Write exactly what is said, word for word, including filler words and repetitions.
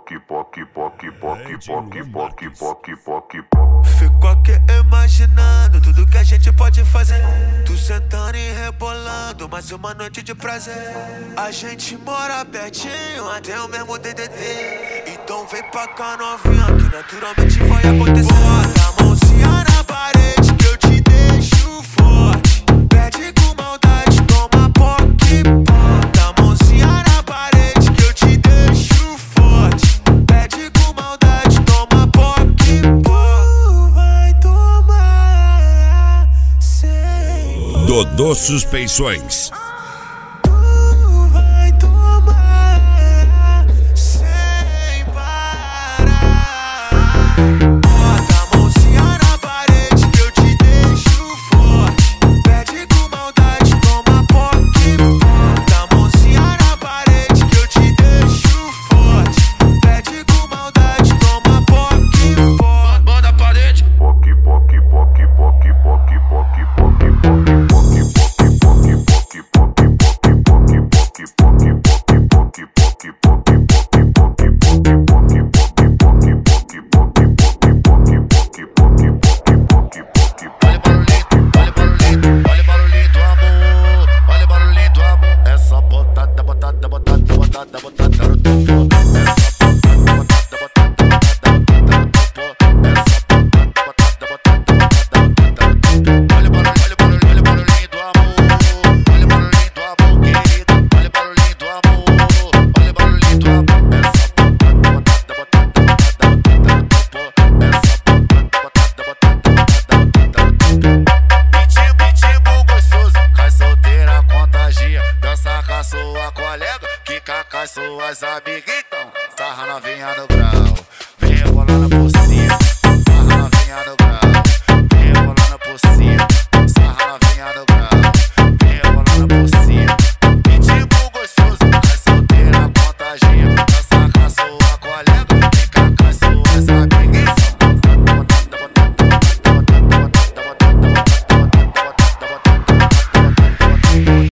poque, poque, poque, poque, poque, poque, poque, poque. Fico aqui imaginando tudo que a gente pode fazer. Tu sentando e rebolando, mais uma noite de prazer. A gente mora pertinho, até o mesmo D D T. Então vem pra cá novinha, que naturalmente vai acontecer. Bota a mãozinha na parede que eu te deixo forte. Pede com maldade, toma poque. Bota a mãozinha na parede que eu te deixo forte. Pede com maldade, toma poque. Tu vai tomar sem Dodô Suspeições. Sua colega, quica com suas amigas, então sarra novinha no grau, vem rebolando por cima, sarra novinha no grau.